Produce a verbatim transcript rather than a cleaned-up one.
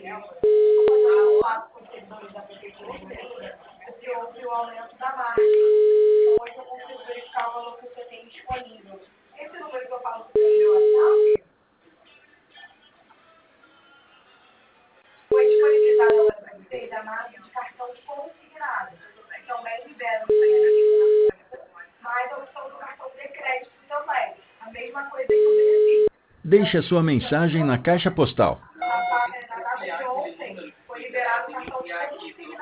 fato com os servidores da prefeitura, porque houve o aumento da margem. Então, hoje eu consigo verificar o valor que você tem disponível. Esse número que eu falo com o meu WhatsApp foi disponibilizado agora para vocês a margem de cartão consignado. Também libera mais a opção do cartão de crédito também. A mesma coisa que o benefício. Deixe a sua mensagem na caixa postal